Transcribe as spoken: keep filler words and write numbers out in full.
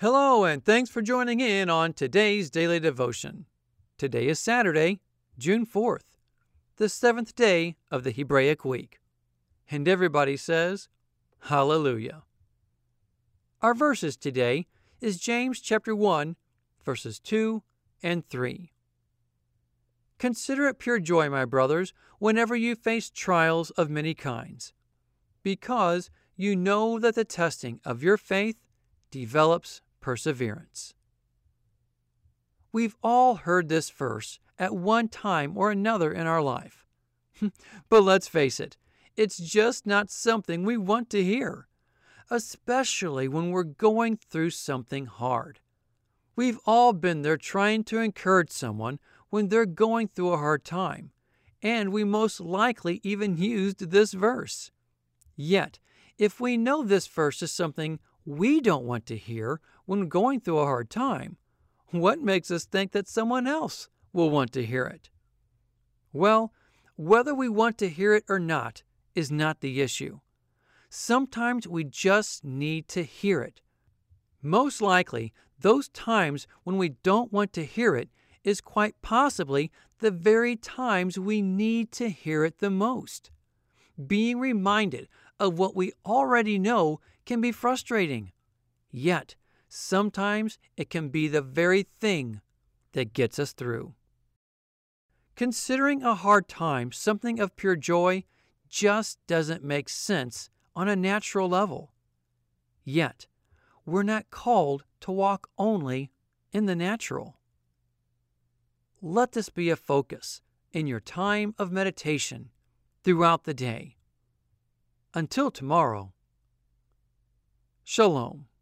Hello, and thanks for joining in on today's daily devotion. Today is Saturday, June fourth, the seventh day of the Hebraic week. And everybody says, Hallelujah. Our verses today is James chapter one, verses two and three. Consider it pure joy, my brothers, whenever you face trials of many kinds, because you know that the testing of your faith develops perseverance. We've all heard this verse at one time or another in our life. But let's face it, it's just not something we want to hear, especially when we're going through something hard. We've all been there trying to encourage someone when they're going through a hard time, and we most likely even used this verse. Yet, if we know this verse is something we don't want to hear when going through a hard time, what makes us think that someone else will want to hear it? Well, whether we want to hear it or not is not the issue. Sometimes we just need to hear it. Most likely, those times when we don't want to hear it is quite possibly the very times we need to hear it the most. Being reminded of what we already know can be frustrating. Yet, sometimes it can be the very thing that gets us through. Considering a hard time something of pure joy just doesn't make sense on a natural level. Yet, we're not called to walk only in the natural. Let this be a focus in your time of meditation throughout the day. Until tomorrow, Shalom.